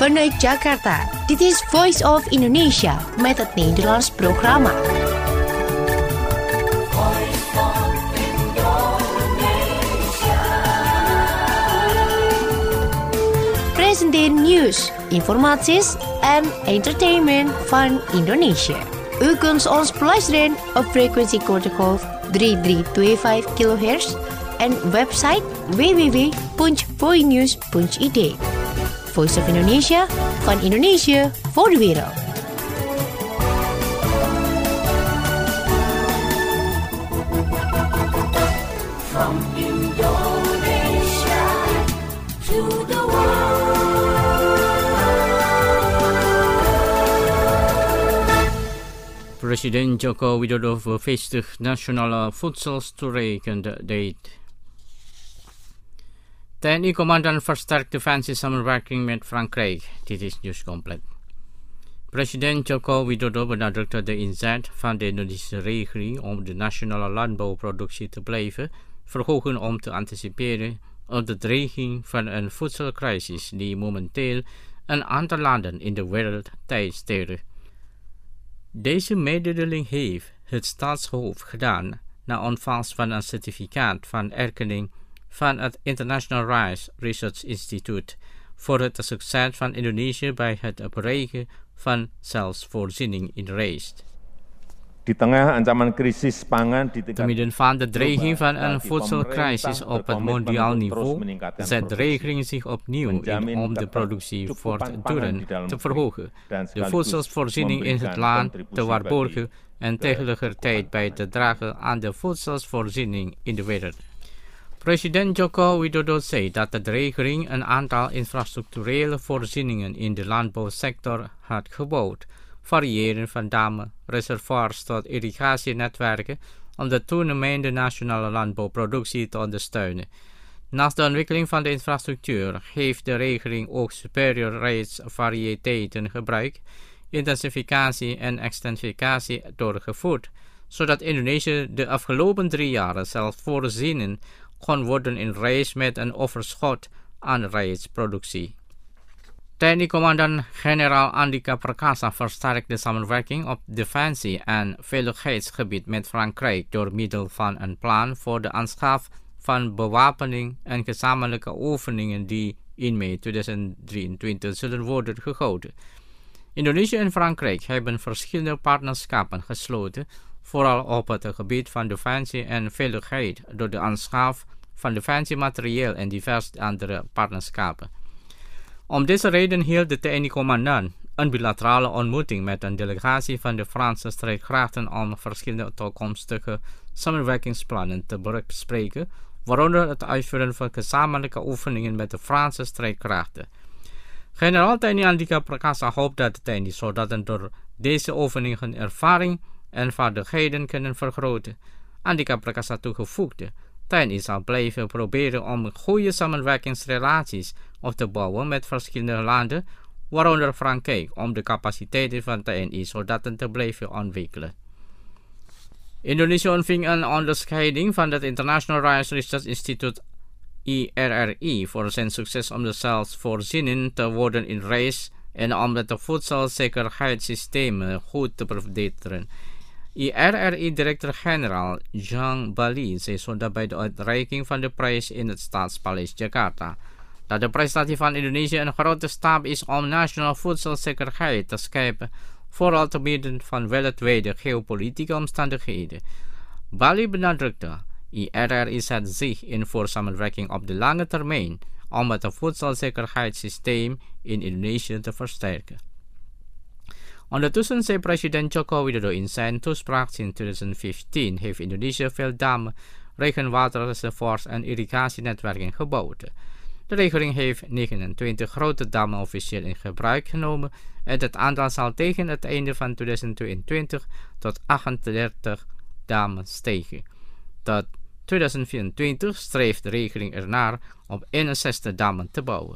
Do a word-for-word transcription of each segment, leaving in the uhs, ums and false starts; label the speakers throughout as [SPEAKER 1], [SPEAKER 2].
[SPEAKER 1] Vanuit Jakarta, dit is Voice of Indonesia met het Nederlands programma. Presenteren nieuws, informaties en entertainment van Indonesië. U kunt ons beluisteren op frequentie kortgolf drie drie twee vijf kilohertz en website w w w punt voinews punt i d. Voice of Indonesia, van Indonesië voor de wereld.
[SPEAKER 2] From Indonesia to the world.
[SPEAKER 3] Presiden Joko Widodo bevestigt Nationale Voedselstoorekenende. T N I-commandant versterkt defensiesamenwerking met Frankrijk. Dit is nieuws compleet. President Joko Widodo benadrukte de inzet van de Indonesische regering om de nationale landbouwproductie te blijven verhogen om te anticiperen op de dreiging van een voedselcrisis die momenteel een aantal landen in de wereld teisteren. Deze mededeling heeft het staatshoofd gedaan na ontvangst van een certificaat van erkenning van het International Rice Research Institute voor het succes van Indonesië bij het bereiken van zelfvoorziening in rijst.
[SPEAKER 4] Di tengah ancaman krisis pangan di
[SPEAKER 3] Te midden van de dreiging van een voedselcrisis op het mondiaal niveau zet de regering zich opnieuw in om de productie voortdurend te verhogen, de voedselvoorziening in het land te waarborgen en tegelijkertijd bij te dragen aan de voedselvoorziening in de wereld. President Joko Widodo zei dat de regering een aantal infrastructurele voorzieningen in de landbouwsector had gebouwd, variëren van dammen, reservoirs tot irrigatienetwerken om de toenemende nationale landbouwproductie te ondersteunen. Naast de ontwikkeling van de infrastructuur heeft de regering ook superior rijstvariëteiten gebruik, intensificatie en extensificatie doorgevoerd, zodat Indonesië de afgelopen drie jaar zelfvoorzienend kon worden in rijst met een overschot aan rijstproductie. T N I-commandant-generaal Andika Perkasa versterkt de samenwerking op defensie- en veiligheidsgebied met Frankrijk door middel van een plan voor de aanschaf van bewapening en gezamenlijke oefeningen die in mei tweeduizend drieëntwintig zullen worden gehouden. Indonesië en Frankrijk hebben verschillende partnerschappen gesloten, vooral op het gebied van defensie en veiligheid door de aanschaf van defensiematerieel en diverse andere partnerschappen. Om deze reden hield de T N I-commandant een bilaterale ontmoeting met een delegatie van de Franse strijdkrachten om verschillende toekomstige samenwerkingsplannen te bespreken, waaronder het uitvoeren van gezamenlijke oefeningen met de Franse strijdkrachten. Generaal T N I Andika Perkasa hoopt dat de T N I soldaten door deze oefeningen ervaring en vaardigheden kunnen vergroten. Andika Perkasa toegevoegde: T N I zal blijven proberen om goede samenwerkingsrelaties op te bouwen met verschillende landen, waaronder Frankrijk, om de capaciteiten van T N I-soldaten te blijven ontwikkelen. Indonesië ontving een onderscheiding van het International Rice Research Institute I R R I voor zijn succes om de zelfvoorzienend te worden in rijst en om het voedselzekerheidssysteem goed te verbeteren. I R R I-directeur-generaal Jean Bali zei zondag bij de uitreiking van de prijs in het Stadspaleis Jakarta dat de prestatie van Indonesië een grote stap is om nationale voedselzekerheid te scheppen, vooral te midden van wereldwijde geopolitieke omstandigheden. Bali benadrukte: I R R I zet zich in voor samenwerking op de lange termijn om het voedselzekerheidssysteem in Indonesië te versterken. Ondertussen zei president Joko Widodo in zijn toespraak in tweeduizend vijftien heeft Indonesië veel dammen, regenwaterreservoirs en irrigatienetwerken gebouwd. De regering heeft negenentwintig grote dammen officieel in gebruik genomen en het aantal zal tegen het einde van tweeduizend tweeëntwintig tot achtendertig dammen stijgen. Tot tweeduizend vierentwintig streeft de regering ernaar om eenenzestig dammen te bouwen.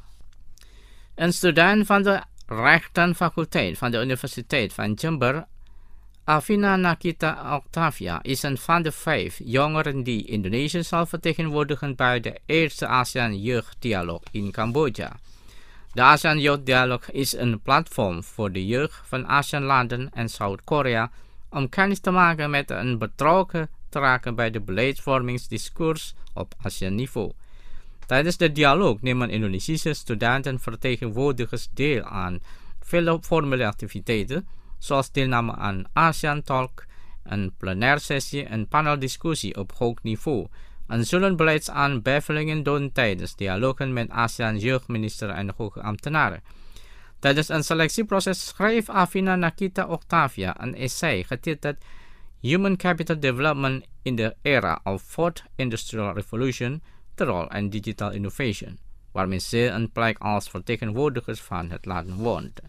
[SPEAKER 3] Een student van de rechtenfaculteit van de Universiteit van Jember, Afina Nakita Octavia, is een van de vijf jongeren die Indonesië zal vertegenwoordigen bij de eerste ASEAN Jeugddialoog in Cambodja. De ASEAN Youth Dialogue is een platform voor de jeugd van ASEAN-landen en Zuid-Korea om kennis te maken met en betrokken te raken bij de beleidsvormingsdiscours op ASEAN-niveau. Tijdens de dialoog nemen Indonesische studentenvertegenwoordigers deel aan vele formele activiteiten, zoals deelname aan ASEAN Talk, een plenaire sessie en paneldiscussie op hoog niveau, en zullen beleidsaanbevelingen doen tijdens dialogen met ASEAN jeugdminister en hoge ambtenaren. Tijdens een selectieproces schreef Avina Nakita Octavia een essay getiteld Human Capital Development in the Era of Fourth Industrial Revolution, the Role and Digital Innovation, waarmee ze een plek als vertegenwoordigers van het land woont.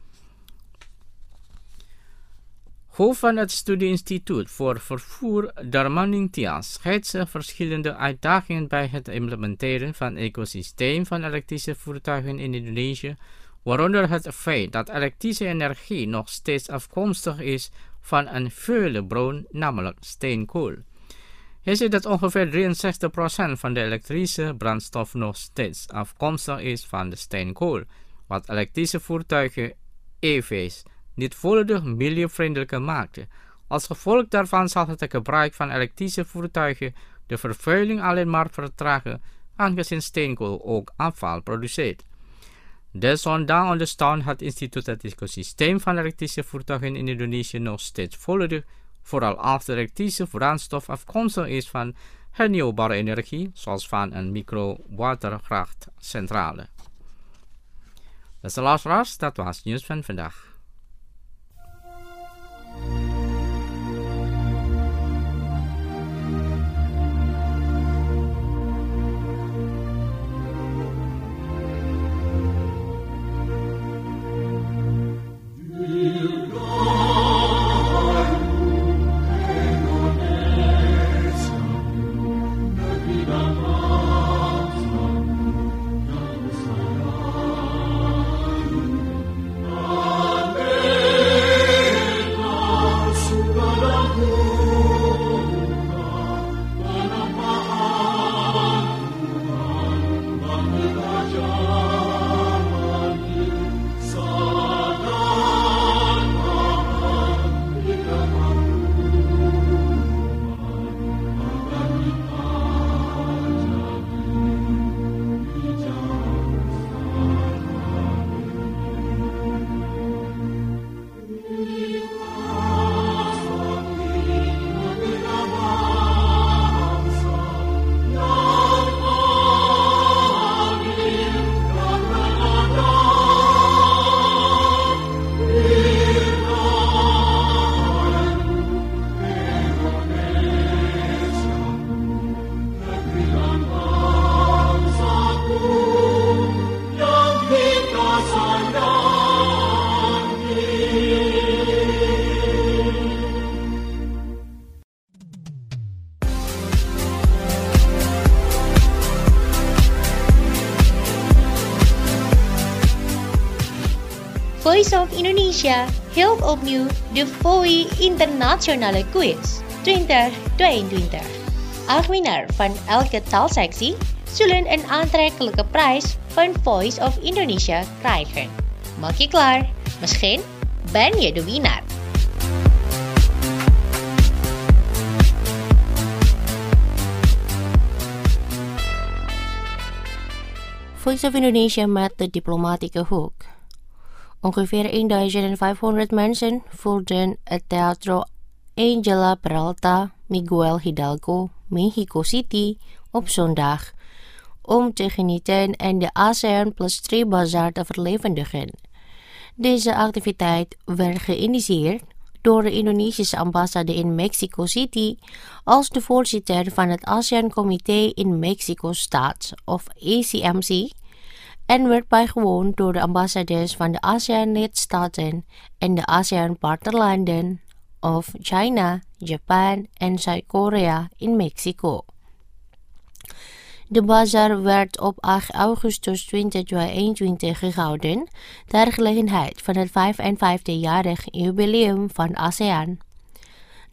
[SPEAKER 3] Hoofd van het Studieinstituut voor Vervoer Darmaning Tias schetst verschillende uitdagingen bij het implementeren van het ecosysteem van elektrische voertuigen in Indonesië, waaronder het feit dat elektrische energie nog steeds afkomstig is van een vuile bron, namelijk steenkool. Hij zegt dat ongeveer drieënzestig procent van de elektrische brandstof nog steeds afkomstig is van de steenkool, wat elektrische voertuigen, E V's, niet volledig milieuvriendelijker maakt. Als gevolg daarvan zal het gebruik van elektrische voertuigen de vervuiling alleen maar vertragen, aangezien steenkool ook afval produceert. Desondanks ondersteunt het instituut het ecosysteem van elektrische voertuigen in Indonesië nog steeds volledig, vooral als de elektrische brandstof afkomstig is van hernieuwbare energie, zoals van een micro-waterkrachtcentrale. Beste luisteraars, dat was het nieuws van vandaag.
[SPEAKER 1] Voice of Indonesia hield opnieuw de V O I Internationale Quiz twintig tweeëntwintig. Acht winnaar van elke taalsectie zullen een aantrekkelijke prijs van Voice of Indonesia krijgen. Maak je klaar? Misschien ben je de winnaar. Voice of Indonesia met de diplomatieke hoek. Ongeveer vijftienhonderd mensen vulden het Teatro Angela Peralta Miguel Hidalgo, Mexico City, op zondag om te genieten en de ASEAN Plus drie Bazaar te verlevendigen. Deze activiteit werd geïnitieerd door de Indonesische ambassade in Mexico City als de voorzitter van het ASEAN-comité in Mexico-Stad, of A C M C, en werd bijgewoond door de ambassadeurs van de ASEAN-lidstaten en de ASEAN-partnerlanden of China, Japan en Zuid-Korea in Mexico. De bazaar werd op acht augustus tweeduizend tweeëntwintig gehouden ter gelegenheid van het vijfenvijftigjarig jubileum van ASEAN.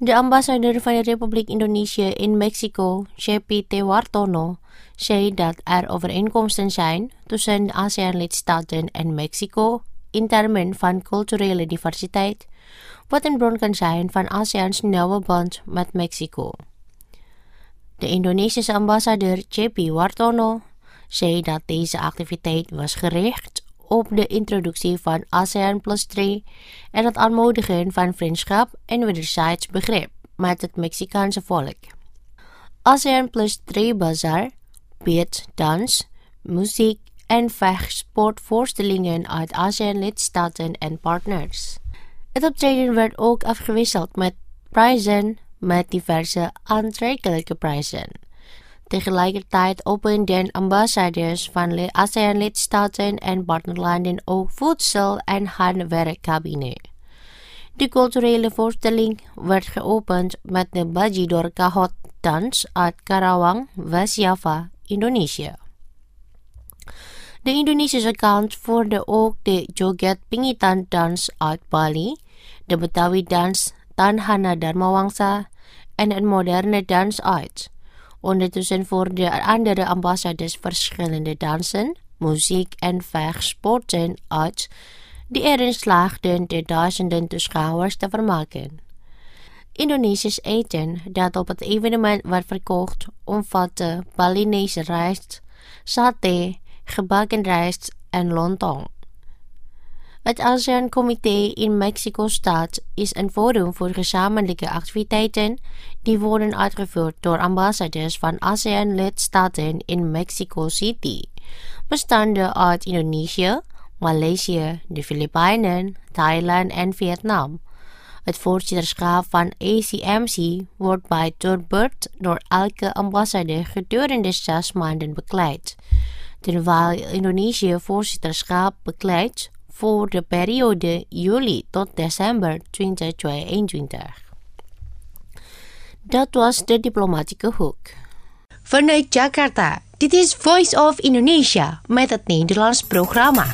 [SPEAKER 1] De ambassadeur van de Republiek Indonesië in Mexico, J P T Wartono, zei dat er overeenkomsten zijn tussen de ASEAN-lidstaten en Mexico in termen van culturele diversiteit, wat een bron kan zijn van ASEAN's nieuwe band met Mexico. De Indonesische ambassadeur J P Wartono zei dat deze activiteit was gericht op de introductie van ASEAN plus drie en het aanmoedigen van vriendschap en wederzijds begrip met het Mexicaanse volk. ASEAN plus drie Bazaar biedt dans, muziek en vechtsportvoorstellingen uit ASEAN-lidstaten en partners. Het optreden werd ook afgewisseld met prijzen met diverse aantrekkelijke prijzen. Tegelijkertijd openden ambassadeurs van de ASEAN-lidstaten en partnerlanden ook voedsel- en handwerkkabine. De culturele voorstelling werd geopend met de Bajidor Kahot dans uit Karawang, West-Java, Indonesië. De Indonesische kant voerde ook de Joget Pingitan dans uit Bali, de Betawi dans Tanhana Dharmawangsa en een moderne dans uit. Ondertussen voerden andere ambassadeurs verschillende dansen, muziek en vechtsporten uit, die erin slaagden de duizenden toeschouwers te vermaken. Indonesisch eten dat op het evenement werd verkocht omvatte Balinese rijst, saté, gebakken rijst en lontong. Het ASEAN-comité in Mexico-stad is een forum voor gezamenlijke activiteiten die worden uitgevoerd door ambassadeurs van ASEAN-lidstaten in Mexico City, bestaande uit Indonesië, Maleisië, de Filipijnen, Thailand en Vietnam. Het voorzitterschap van A C M C wordt bij toerbeurt door elke ambassadeur gedurende zes maanden begeleid, terwijl Indonesië voorzitterschap begeleidt voor de periode juli tot december tweeduizend eenentwintig. Dat was de diplomatieke hoek.
[SPEAKER 2] Vanuit Jakarta, dit is Voice of Indonesia met het Nederlands programma.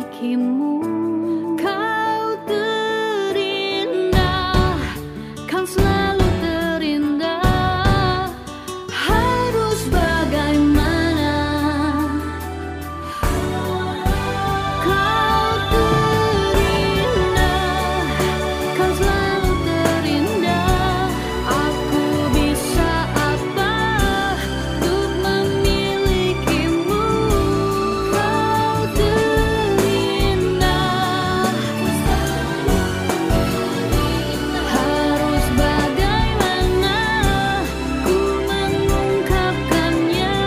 [SPEAKER 5] memilikimu. Kau terindah, kan selalu terindah. Harus bagaimana? Kau terindah, kan selalu terindah. Aku bisa apa untuk memilikimu? Kau terindah, harus bagaimana ku mengungkapkannya?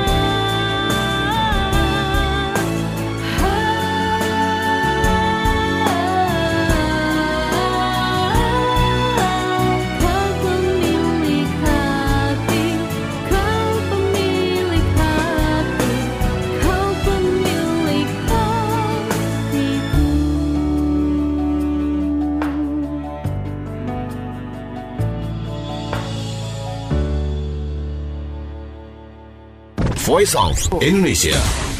[SPEAKER 5] Kau pemilik hati, kau pemilik hati, kau pemilik hatiku.
[SPEAKER 6] Voice of Indonesia.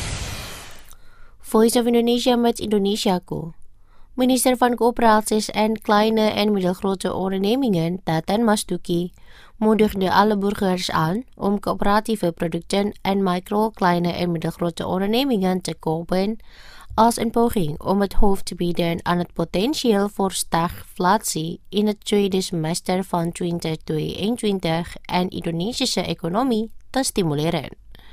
[SPEAKER 2] Voice of Indonesia met Indonesiaku. Minister van Coöperaties en Kleine en Middelgrote Ondernemingen, Teten Mas-Duki, moedigde alle burgers aan om coöperatieve producten en micro, kleine en middelgrote ondernemingen te kopen als een poging om het hoofd te bieden aan het potentieel voor stagflatie in het tweede semester van twintig tweeëntwintig en Indonesische economie te stimuleren.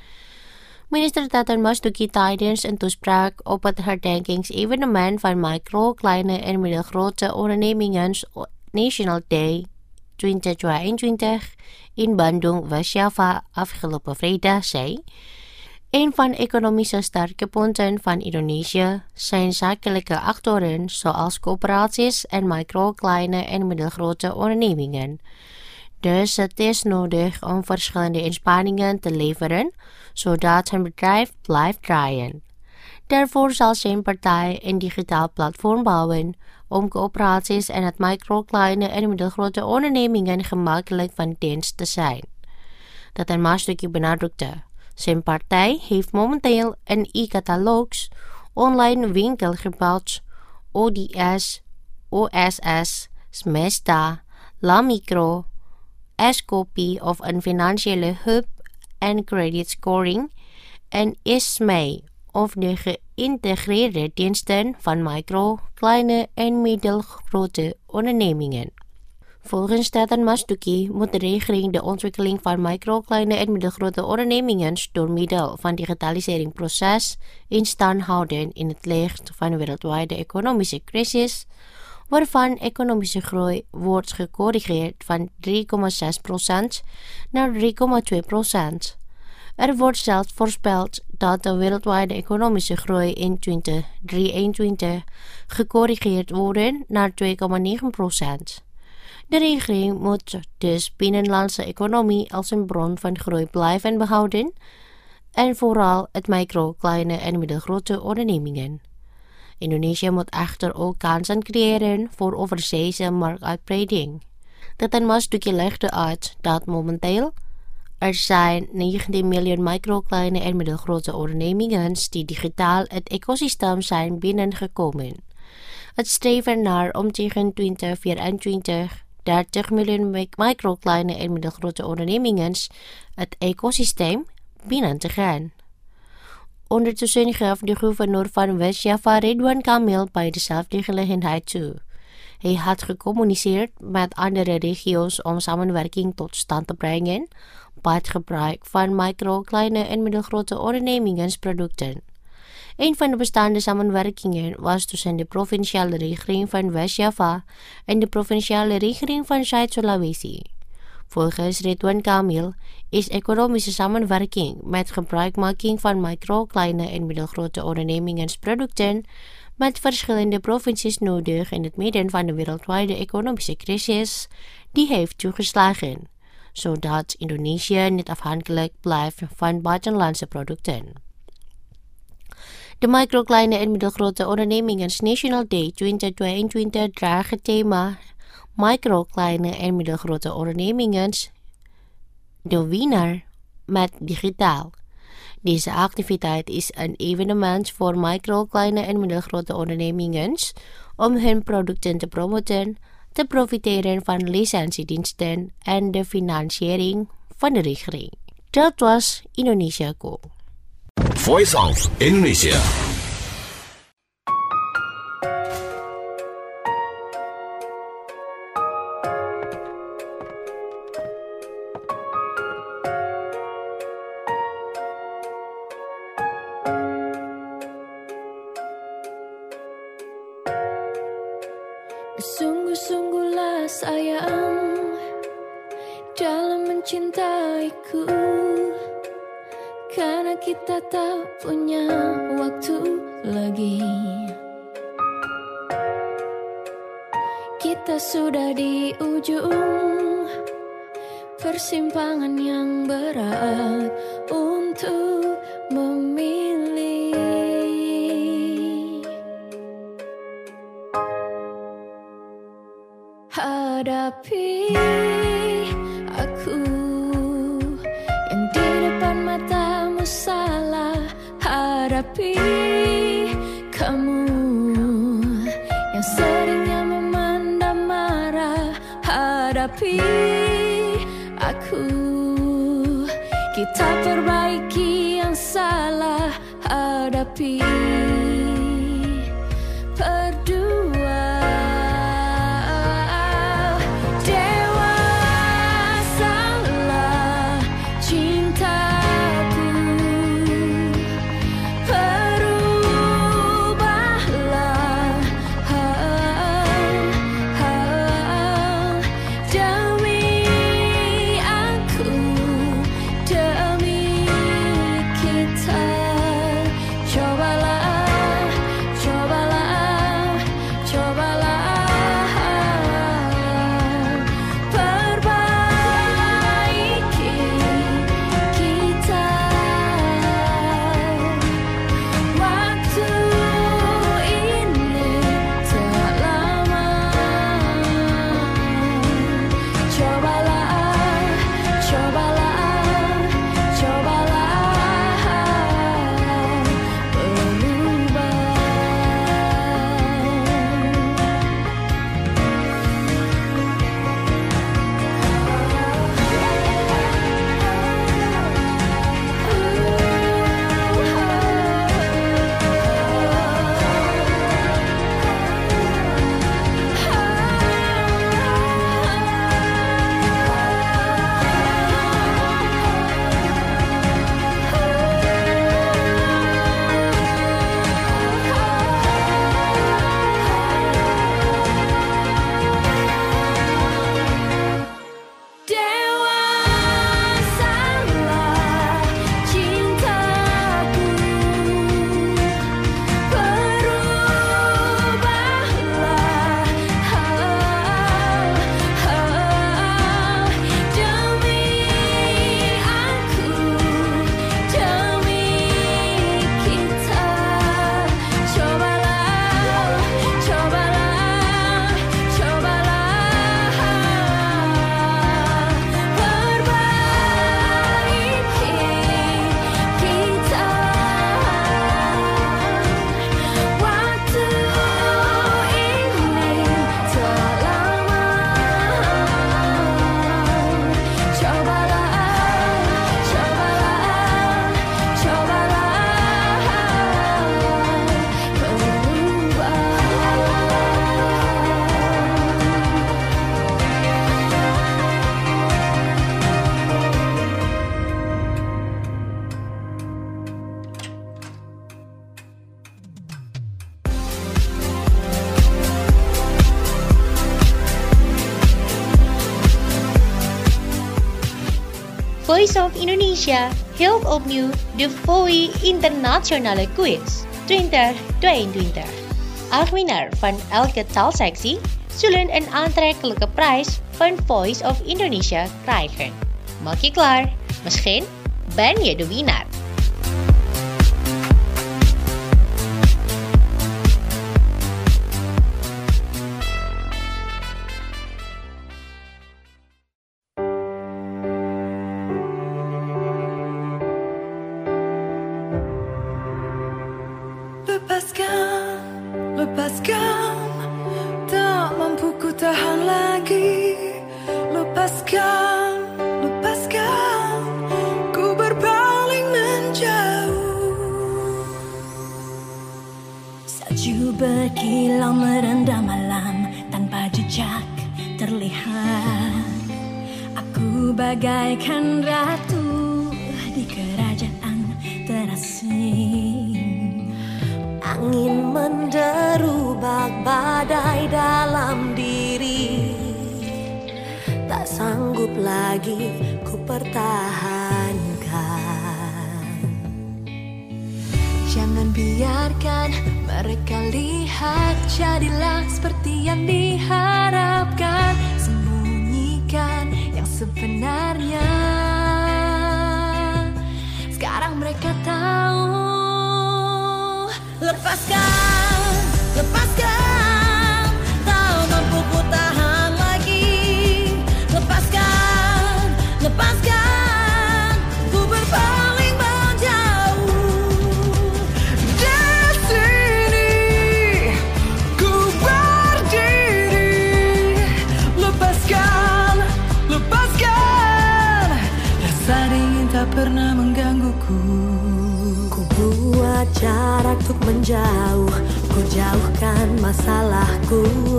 [SPEAKER 2] Minister Teten Mas-Duki tijdens een toespraak op het herdenkingsevenement van micro, kleine en middelgrote ondernemingen National Day twintig tweeëntwintig in Bandung, West-Java afgelopen vrijdag zei: een van de economische sterke punten van Indonesië zijn zakelijke actoren zoals coöperaties en micro, kleine en middelgrote ondernemingen. Dus het is nodig om verschillende inspanningen te leveren, zodat het bedrijf blijft draaien. Daarvoor zal zijn partij een digitaal platform bouwen om coöperaties en het micro, kleine en middelgrote ondernemingen gemakkelijk van dienst te zijn. Dat een Mas-Duki benadrukte. Zijn partij heeft momenteel een e-catalogus online winkel gebouwd, O D S, O S S, Smesta, La Micro, S-Copy of een financiële hub en credit scoring en is mee of de geïntegreerde diensten van micro, kleine en middelgrote ondernemingen. Volgens Teten Mas-Duki moet de regering de ontwikkeling van micro, kleine en middelgrote ondernemingen door middel van digitaliseringsproces in stand houden in het licht van de wereldwijde economische crisis, waarvan economische groei wordt gecorrigeerd van drie komma zes procent naar drie komma twee procent. Er wordt zelfs voorspeld dat de wereldwijde economische groei in twintig drieëntwintig gecorrigeerd wordt naar twee komma negen procent. De regering moet dus binnenlandse economie als een bron van groei blijven behouden en vooral het micro, kleine en middelgrote ondernemingen. Indonesië moet echter ook kansen creëren voor overzeese marktuitbreiding. Teten Mas-Duki legde uit dat momenteel er zijn negentien miljoen micro, kleine en middelgrote ondernemingen die digitaal het ecosysteem zijn binnengekomen. Het streven naar om tegen twintig vierentwintig dertig miljoen micro, kleine en middelgrote ondernemingen het ecosysteem binnen te gaan. Ondertussen gaf de gouverneur van West-Java Ridwan Kamil bij dezelfde gelegenheid toe. Hij had gecommuniceerd met andere regio's om samenwerking tot stand te brengen bij het gebruik van micro, kleine en middelgrote ondernemingsproducten. Een van de bestaande samenwerkingen was tussen de provinciale regering van West-Java en de provinciale regering van Zuid-Sulawesi. Volgens Ridwan Kamil is economische samenwerking met gebruikmaking van micro, kleine en middelgrote ondernemingsproducten met verschillende provincies nodig in het midden van de wereldwijde economische crisis die heeft toegeslagen, zodat Indonesië niet afhankelijk blijft van buitenlandse producten. De micro, kleine en middelgrote ondernemings National Day twintig tweeëntwintig draagt het thema micro, kleine en middelgrote ondernemingen, de winnaar met digitaal. Deze activiteit is een evenement voor micro, kleine en middelgrote ondernemingen om hun producten te promoten, te profiteren van licentiediensten en de financiering van de regering. Dat was Indonesiaku.
[SPEAKER 6] Voice of Indonesia.
[SPEAKER 5] Sungguh-sungguhlah sayang dalam mencintaiku, karena kita tak punya waktu lagi. Kita sudah di ujung persimpangan yang berat untuk memilih. Hadapi aku yang di depan matamu salah. Hadapi kamu yang seringnya memendam marah. Hadapi aku, kita perbaiki yang salah. Hadapi berdua. Dewasalah cintaku, berubahlah hal-hal demi aku, demi kita. Cobalah, cobalah, cobalah perbaiki kita. Waktu ini tak lama. Cobalah, cobalah, cobalah berubah. Dewasalah cintaku, berubahlah hal-hal demi aku, demi kita. Cobalah, cobalah, cobalah perbaiki kita. Waktu ini tak lama. Cobalah, cobalah, cobalah berubah.
[SPEAKER 1] Voice of Indonesia hield opnieuw de V O I Internationale Quiz twintig tweeëntwintig. Acht winnaar van elke taalsectie zullen een aantrekkelijke prijs van Voice of Indonesia krijgen. Maak je klaar? Misschien ben je de winnaar.
[SPEAKER 7] lepaskan, tak mampu ku tahan lagi. Lepaskan, lepaskan, ku berpaling menjauh.
[SPEAKER 5] Salju berkilau merendam malam tanpa jejak terlihat. Aku bagaikan ratu di kerajaan terasing. Angin menderu bak badai dalam diri. Tak sanggup lagi ku pertahankan. Jangan biarkan mereka lihat, jadilah seperti yang diharapkan. Sembunyikan yang sebenarnya. Sekarang mereka tahu. Lepaskan, lepaskan, tak mampu ku tahan lagi. Lepaskan, lepaskan, ku berpaling menjauh.
[SPEAKER 7] Di sini ku berdiri. Lepaskan, lepaskan, rasa dingin tak pernah menggangguku.
[SPEAKER 5] Ku buat jarak untuk menjauh, ku jauhkan masalahku.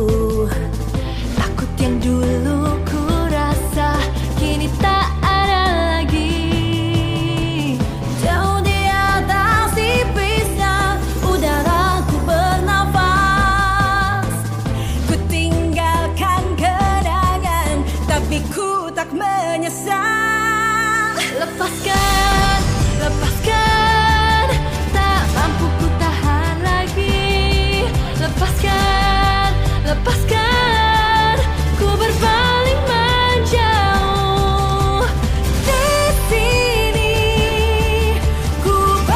[SPEAKER 5] Takut yang dulu ku rasa kini tak ada lagi. Jauh di atas tipisnya udara ku bernafas. Ku tinggalkan kenangan, tapi ku tak menyesal. Lepaskan, lepaskan, tak mampu ku tahan lagi. Lepaskan, lepaskan, ku berpaling menjauh. Di sini ku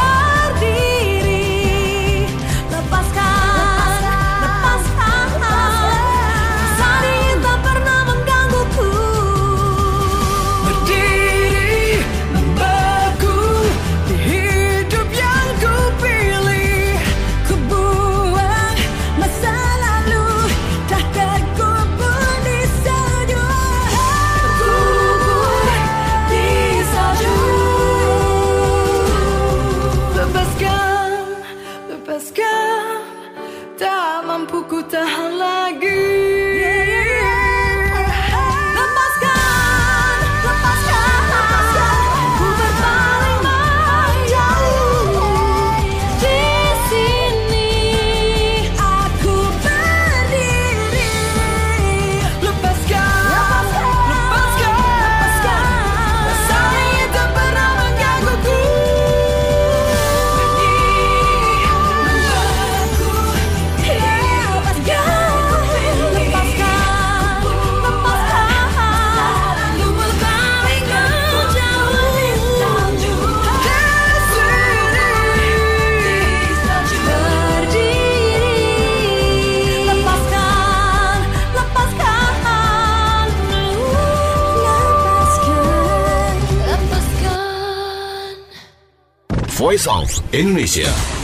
[SPEAKER 5] berdiri. Lepaskan, lepaskan, rasa dingin tak pernah menggangguku.
[SPEAKER 7] Berdiri membeku di hidup yang ku pilih.
[SPEAKER 5] Ku buang masa lalu, tak terkubur di salju. Terkubur di salju.
[SPEAKER 7] Lepaskan, lepaskan, tak mampu ku tahan lagi.
[SPEAKER 5] Lepaskan, lepaskan, ku berpaling menjauh. Di sini aku berdiri.
[SPEAKER 7] Lepaskan, lepaskan, rasa dingin tak pernah menggangguku.
[SPEAKER 6] Voice of Indonesia.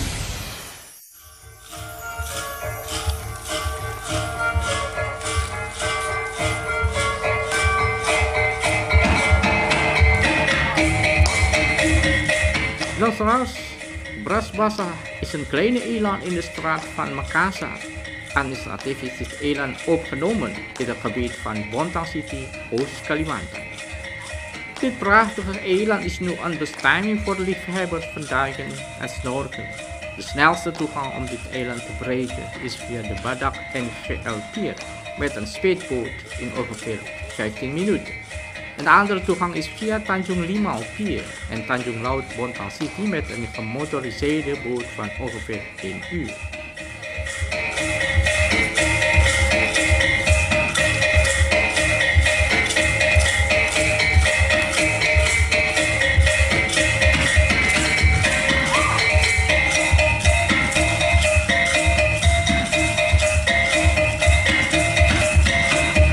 [SPEAKER 3] Luisteraars, beras basah is een kleine eland in de straat van Makassar. Administratief is dit eland opgenomen in het gebied van Bontang City, Oost-Kalimantan. Dit prachtige eland is nu een bestemming voor liefhebbers van duiken en snorkelen. De snelste toegang om dit eiland te bereiken is via de Badak en G L Pier met een speedboot in ongeveer vijftien minuten. Een andere toegang is via Tanjung Limau Pier en Tanjung Laut Bontang City met een gemotoriseerde boot van ongeveer één uur.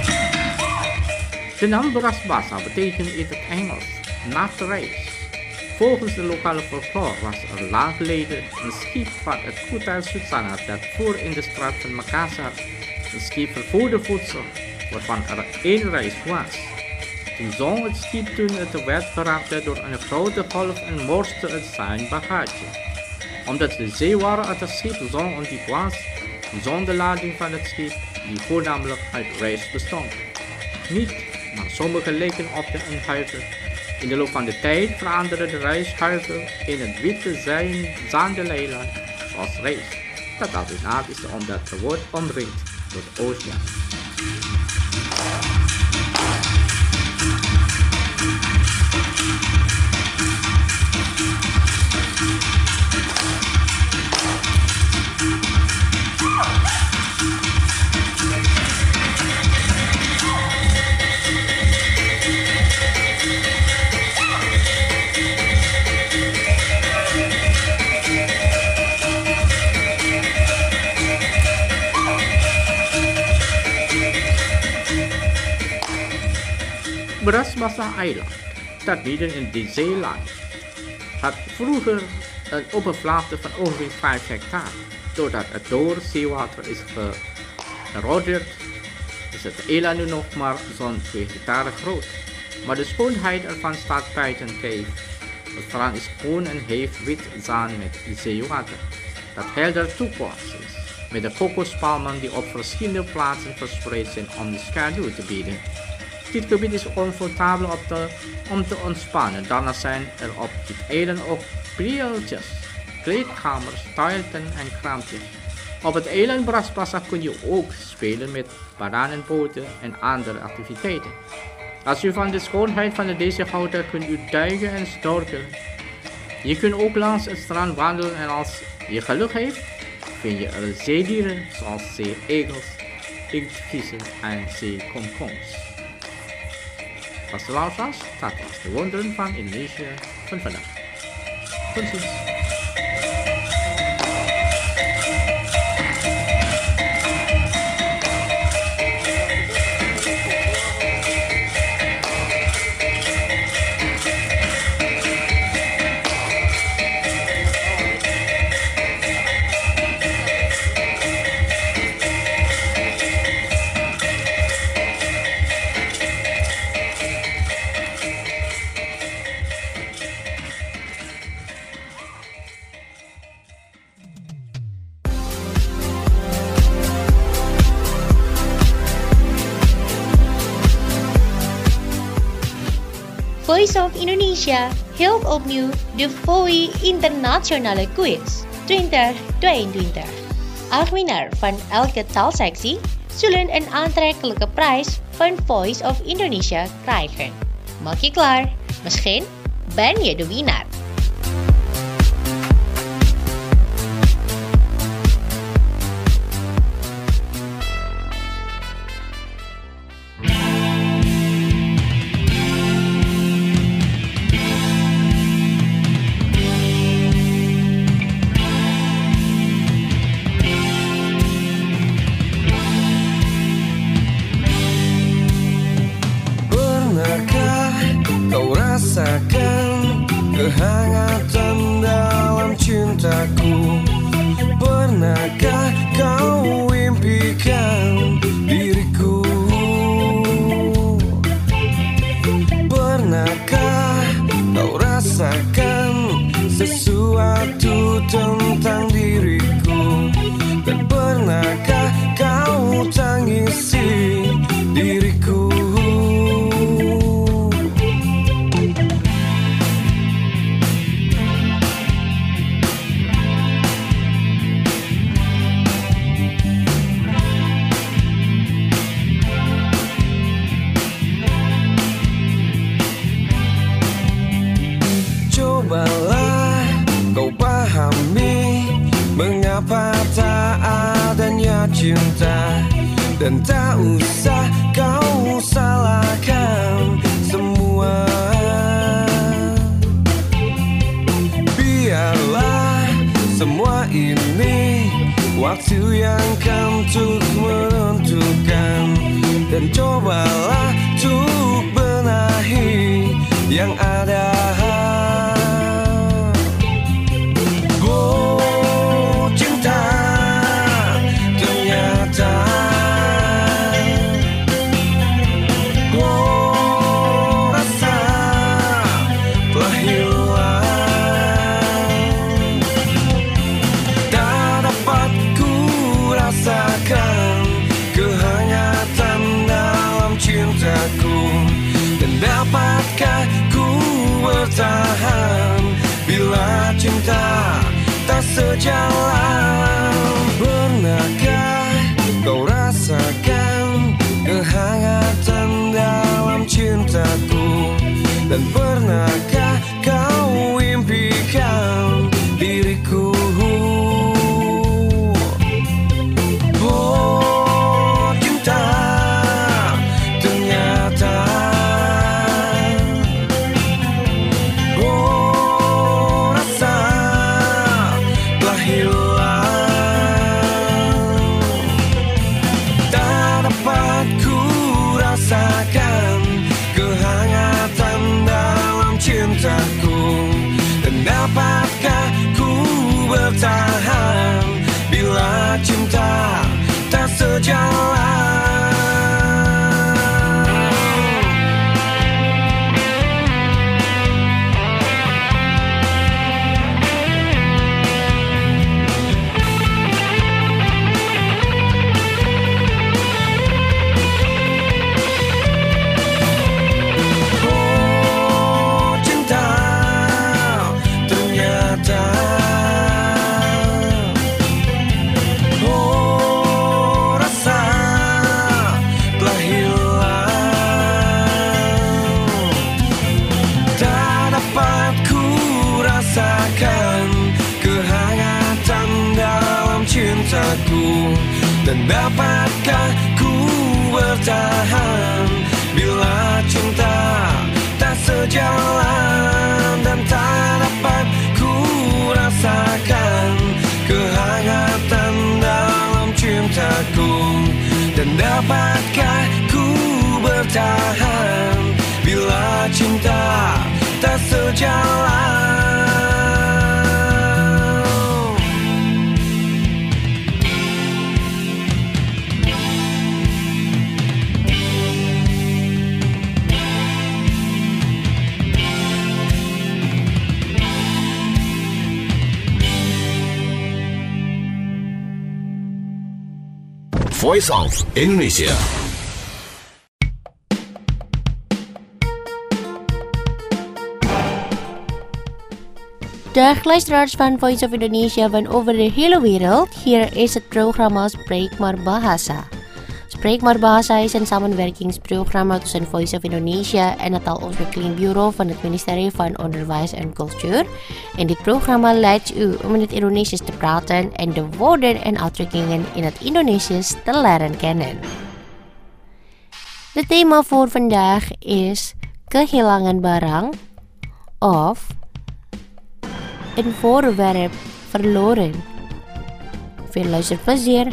[SPEAKER 3] De naam beras basah betekent in het Engels nat rice. Volgens de lokale folklore was er lang geleden een schip van het goed uit Susanna dat voer in de straat van Makassar. Een schip vervoerde voedsel, waarvan er één reis was. Toen zonk het schip toen het werd geraakt door een grote golf en morste het zijn bagage. Omdat de zeewater uit het schip zo ondiep was, zon de lading van het schip, die voornamelijk uit rijst bestond. Niet, maar sommige leken op de eenhuiver. In de loop van de tijd veranderde de rijsthuiver in het witte zijn zandeleiland als rijst. Dat alternatief is omdat het wordt omringd door de oceaan. Bras-Basah-eiland, dat midden in de zee lag, had vroeger een oppervlakte van ongeveer vijf hectare. Doordat het door zeewater is geroderd, is het eiland nu nog maar zo'n twee hectare groot. Maar de schoonheid ervan staat buiten kijf. Het strand is groen en heeft wit zand met zeewater, dat helder toekomst is, met de kokospalmen die op verschillende plaatsen verspreid zijn om de schaduw te bieden. Dit gebied is comfortabel op de, om te ontspannen. Daarnaast zijn er op dit eiland ook prieeltjes, kleedkamers, toiletten en kraampjes. Op het eiland Bras-Basah kun je ook spelen met bananenboten en andere activiteiten. Als u van de schoonheid van deze houdt, kunt u duiken en snorkelen. Je kunt ook langs het strand wandelen en als je geluk heeft, vind je er zeedieren zoals zeeegels, inktvissen en zeekomkoms. Vaste luisteraars, dat was de wonderen van Indonesië van vandaag. Tot ziens.
[SPEAKER 2] Voice of Indonesia hield opnieuw de V O I Internationale Quiz twintig tweeëntwintig. Aanwinnaar van elke taalsectie zullen een aantrekkelijke prijs van Voice of Indonesia krijgen. Maak je klaar? Misschien ben je de winnaar.
[SPEAKER 8] Rasakan kehangatan dalam cintaku. Pernahkah kau impikan diriku? Pernahkah kau rasakan sesuatu tentang diriku? Dan pernahkah kau tangisi diriku? Cobalah kau pahami mengapa tak adanya cinta. Dan tak usah kau salahkan semua. Biarlah semua ini waktu yang kan untuk menentukan. Dan cobalah untuk benahi yang ada. sejalan. Pernahkah kau rasakan kehangatan dalam cintaku? Dan pernahkah kau impikan diriku? Oh cinta, ternyata oh rasa telah hilang. Tak dapat ku rasakan kehangatan dalam cintaku. Dan dapatkah ku bertahan bila cinta tak sejalan? Dan dapatkah ku bertahan bila cinta tak sejalan? Dan tak dapat ku rasakan kehangatan dalam cintaku. Dan dapatkah ku bertahan bila cinta tak sejalan?
[SPEAKER 6] Voice of Indonesia.
[SPEAKER 2] Dag luisteraars van Voice of Indonesia van over de hele wereld. Hier is het programma Spreek Maar Bahasa. Spreek Maar Bahasa is een samenwerkingsprogramma tussen Voice of Indonesia en het taalontwikkelingsbureau van het ministerie van Onderwijs en Cultuur. En dit programma leidt u om in het Indonesisch te praten en de woorden en uitdrukkingen in het Indonesisch te leren kennen. Het thema voor vandaag is kehilangan barang of een voorwerp verloren. Veel luisterplezier.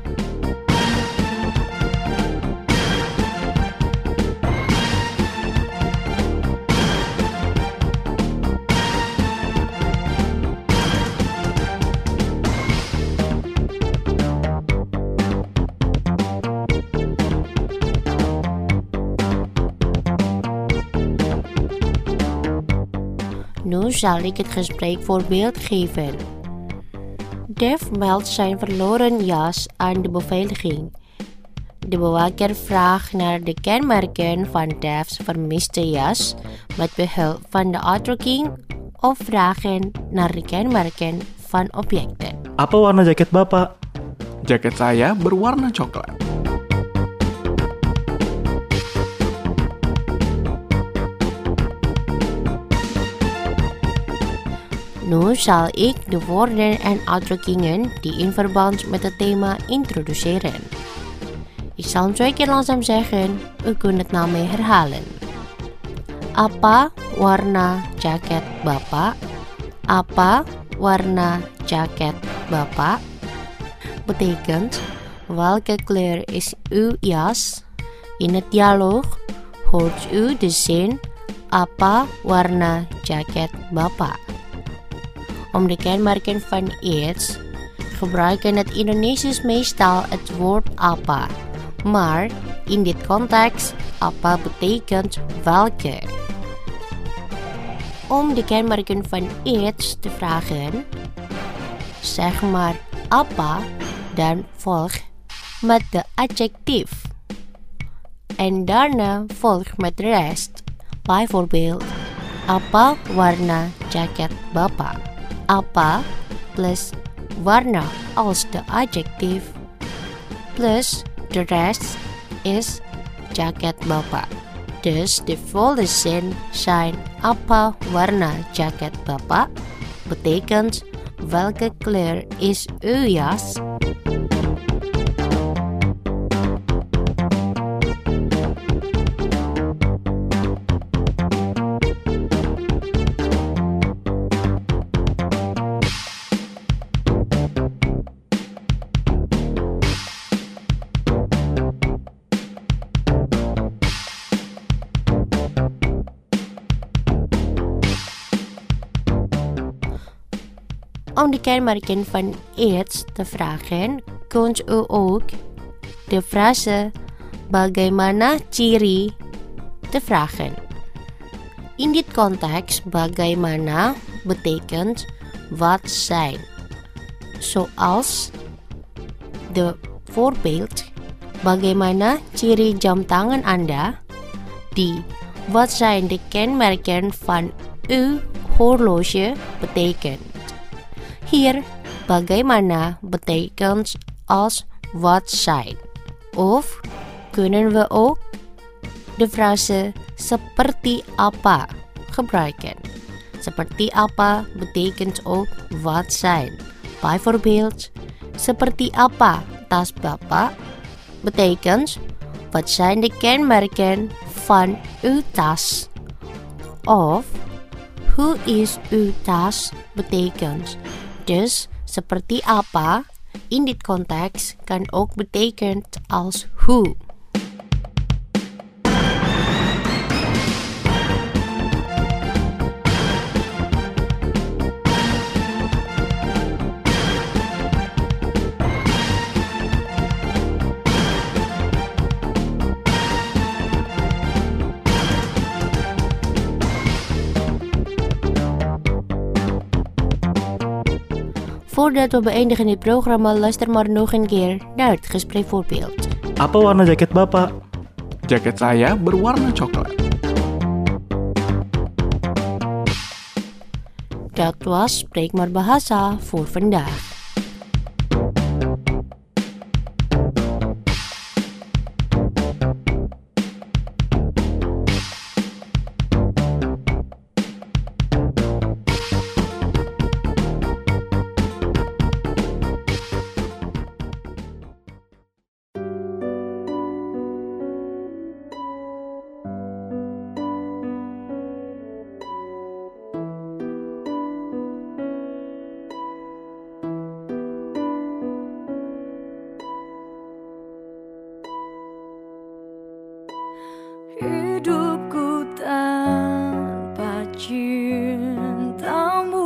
[SPEAKER 2] Nu zal ik het gespreekvoorbeeld geven. Def meldt zijn verloren jas aan de beveiliging. De bewaker vraagt naar de kenmerken van Def's vermiste jas met behulp van de uitdrukking of vragen naar de kenmerken van objecten.
[SPEAKER 9] Apa warna jaket Bapak? Jaket saya berwarna coklat.
[SPEAKER 2] Nu zal ik de woorden en uitdrukkingen die in verband met het thema introduceren. Ik zal hem twee keer langzaam zeggen, u kunt het na mij herhalen. Apa warna jaket Bapak? Apa warna jaket Bapak? Betekent, welke kleur is uw jas? In het dialoog hoort u de zin, apa warna jaket Bapak? Om de kenmerken van iets gebruiken het Indonesisch meestal het woord apa. Maar in dit context, apa betekent welke. Om de kenmerken van iets te vragen, zeg maar apa dan volg met de adjectief. En daarna volg met de rest. Bijvoorbeeld, apa warna jaket Bapak? Apa plus warna als the adjective, plus the rest is jaket Bapak. Dus de volgende zin zijn apa warna jaket Bapak betekent welke kleur is uw jas? Om de kenmerken van iets te vragen, kunt u ook de frase bagaimana ciri te vragen. In dit context, bagaimana betekent wat zijn. Zoals de voorbeeld, bagaimana ciri jam tangan Anda? Die wat zijn de kenmerken van uw horloge betekent. Hier, bagaimana betekent als wat zijn. Of kunnen we ook de frase seperti apa gebruiken. Seperti apa betekent ook wat zijn. Bijvoorbeeld, seperti apa tas Bapak betekent wat zijn de kenmerken van uw tas. Of hoe is uw tas betekent. Dus seperti apa in dit konteks kan ook betekent als hoe. Voordat we beëindigen dit programma, luister maar nog een keer naar het gespreekvoorbeeld.
[SPEAKER 9] Apa warna jaket Bapak? Jaket saya berwarna coklat.
[SPEAKER 2] Dat was Spreek maar Bahasa voor vandaag.
[SPEAKER 7] Hidupku tanpa cintamu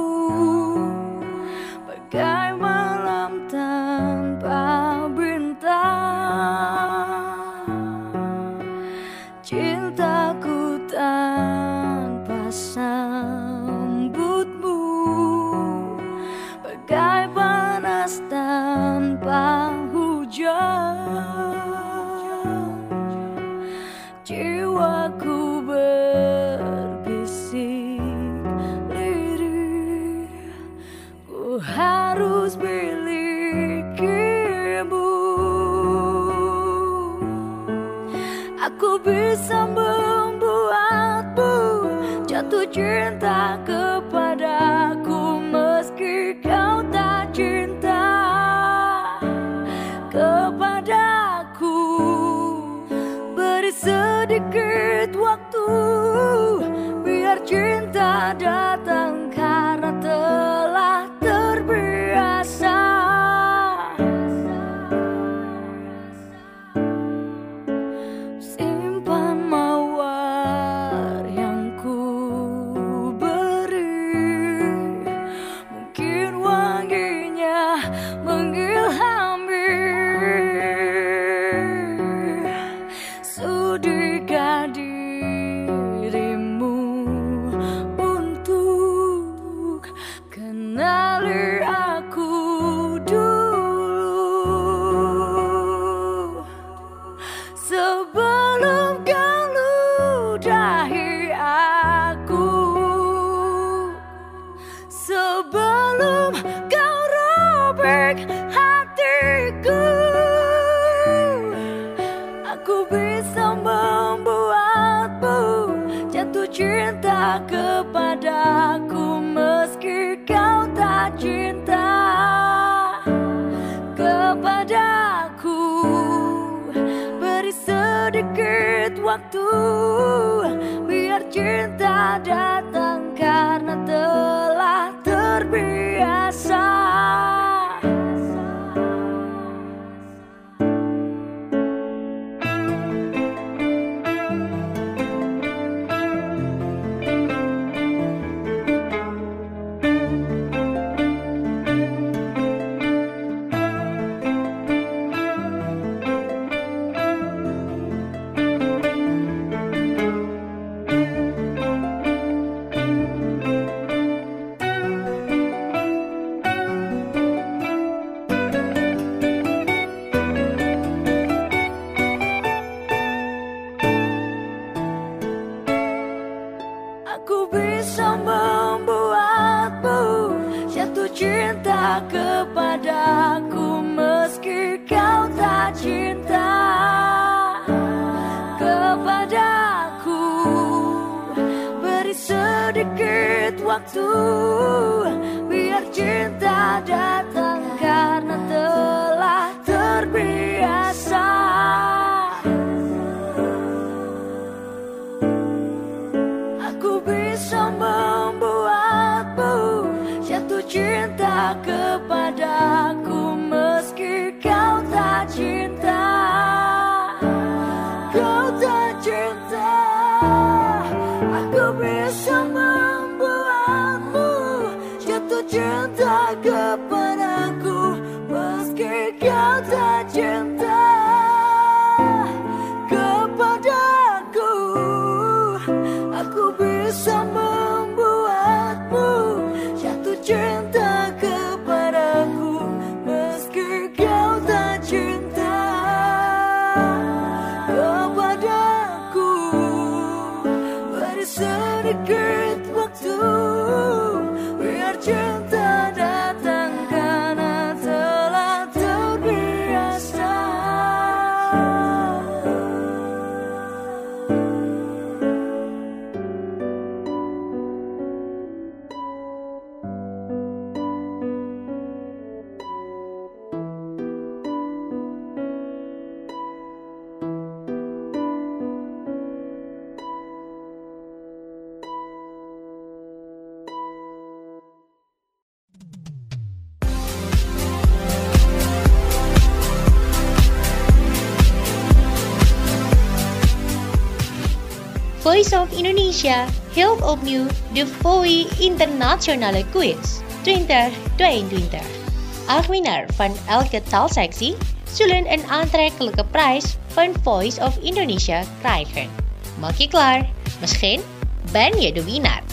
[SPEAKER 7] bagai malam tanpa bintang. Cintaku tanpa sambutmu bagai panas tanpa hujan. Jiwaku berbisik lirih, ku harus milikimu. Aku bisa membuatmu jatuh cinta kepadaku meski kau tak cinta kepadaku. Beri sedikit waktu biar cinta datang karena telah terbiasa. Simpan mawar yang ku beri, mungkin wanginya mengilhami. Sudikah dirimu untuk
[SPEAKER 5] sedikit waktu, biar cinta datang karena telah terbiasa. Aku bisa membuatmu jatuh cinta kepadaku meski kau tak cinta kepadaku. Beri sedikit waktu, biar cinta datang karena telah terbiasa. Aku bisa membuatmu jatuh cinta kepadaku meski kau tak cinta, kau tak cinta. Aku bisa membuatmu jatuh cinta kepadaku meski kau tak cinta kepadaku. Aku bisa membuatmu jatuh cinta kepadaku meski kau tak cinta kepadaku. Beri sedikit waktu, biar cinta datang karena telah terbiasa.
[SPEAKER 2] Voice of Indonesia hield opnieuw de V O I Internationale Quiz twintig tweeëntwintig. Acht winnaar van elke taalsectie zullen een aantrekkelijke prijs van Voice of Indonesia krijgen. Maak je klaar? Misschien ben je de winnaar.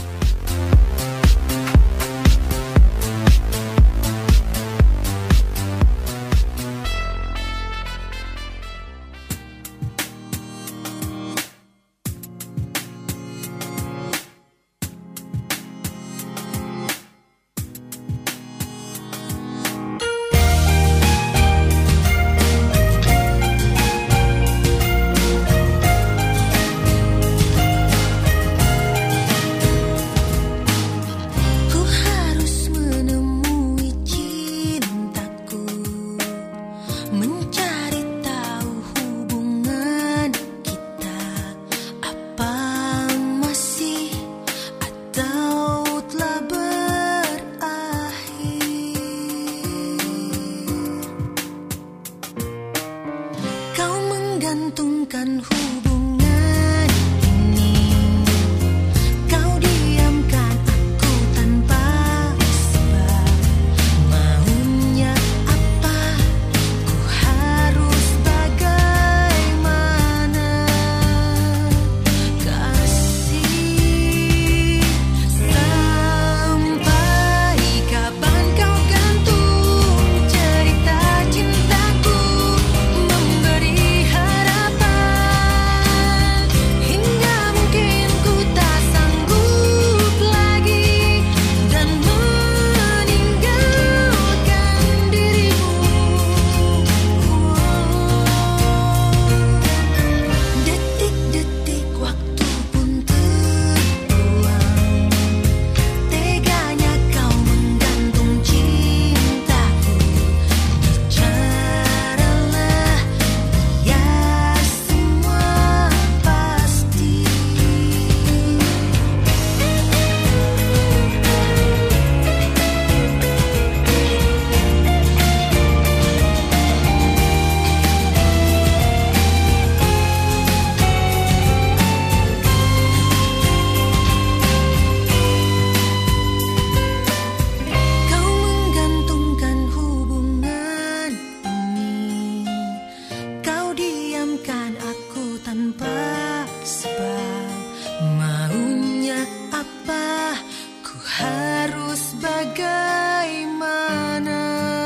[SPEAKER 7] izinkan aku tanpa sebab. Maunya apa, ku harus bagaimana.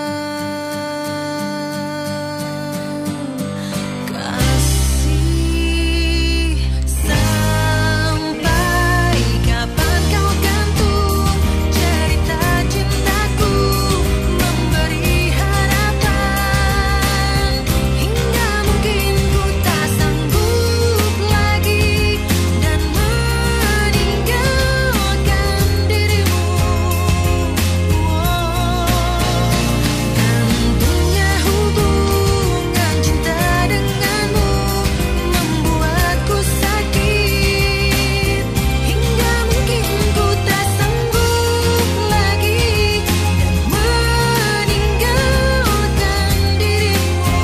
[SPEAKER 7] Kasih, sampai kapan kau gantung cerita cintaku, memberi harapan hingga mungkin ku tak sanggup lagi dan meninggalkan dirimu. Gantung hubungan cinta denganmu membuatku sakit hingga mungkin ku tak sanggup lagi dan meninggalkan dirimu.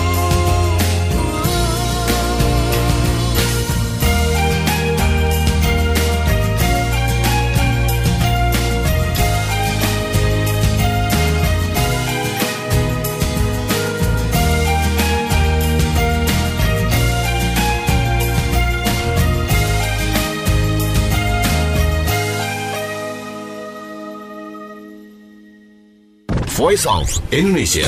[SPEAKER 6] Voice of Indonesia.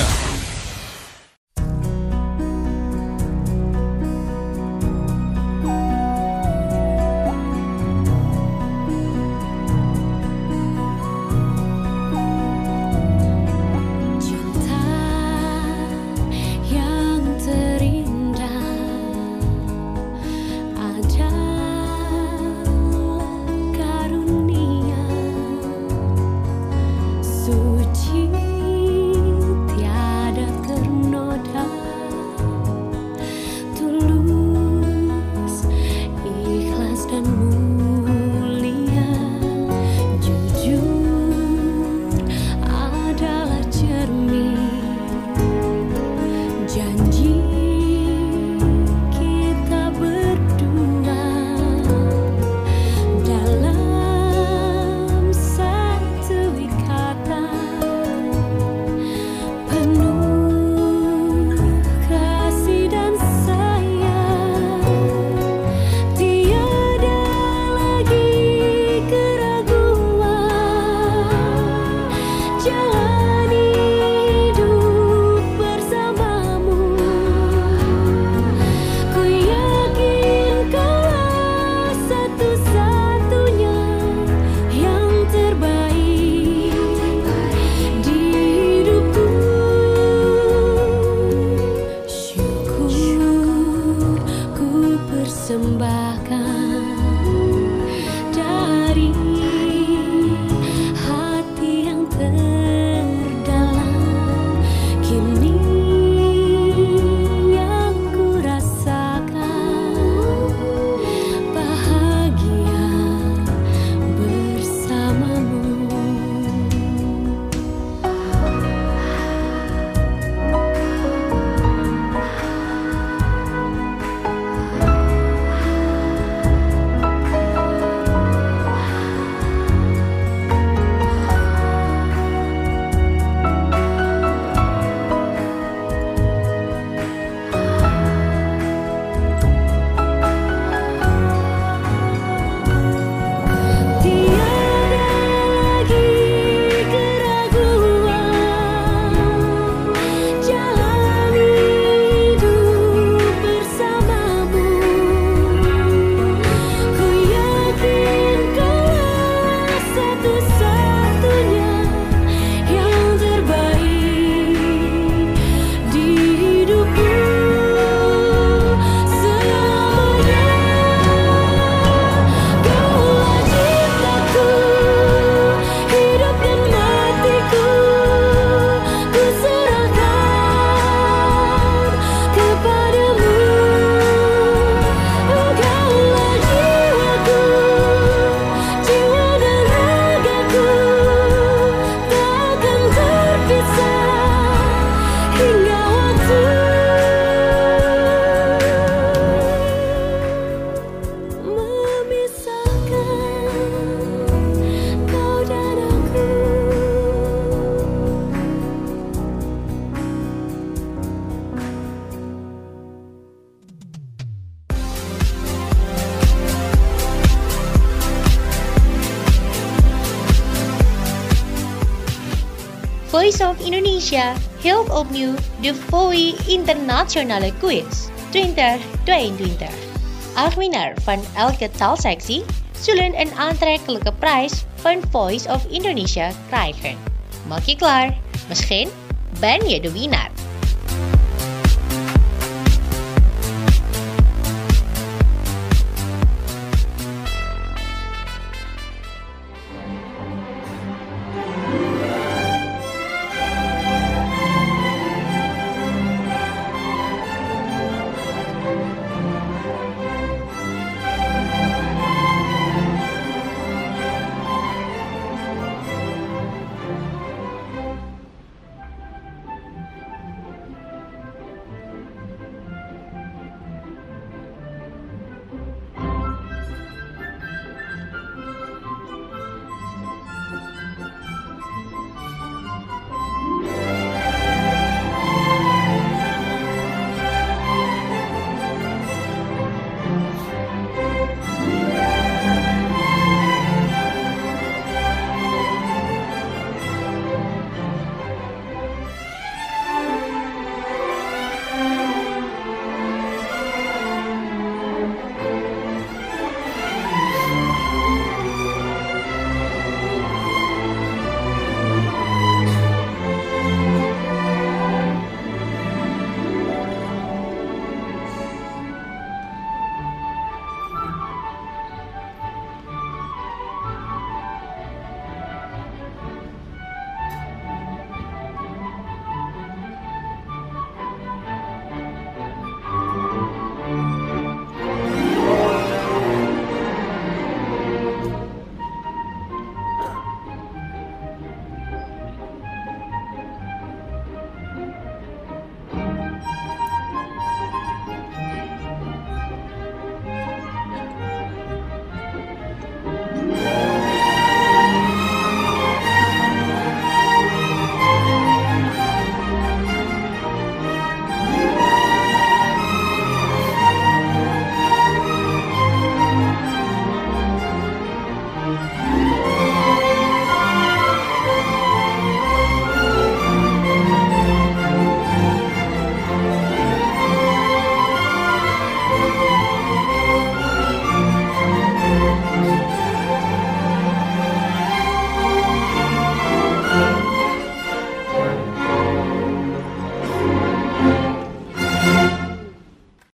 [SPEAKER 5] Cinta yang terindah adalah karunia suci, tiada ternoda, tulus, ikhlas dan mulia. Jujur adalah cermin janji kita berdua dalam satu ikatan penuh kasih dan sayang. Tiada lagi keraguan, jalani hidup bersamamu. Ku yakin kaulah satu-satunya yang terbaik di hidupku. Syukur ku persembahkan dari hati yang terdalam. Kini yang ku rasakan bahagia bersamamu.
[SPEAKER 1] Voice of Indonesia hield opnieuw de V O I Internationale Quiz twintig tweeëntwintig. Acht winnaar van elke taalsectie zullen een aantrekkelijke prijs van Voice of Indonesia krijgen. Maak je klaar? Misschien ben je de winnaar.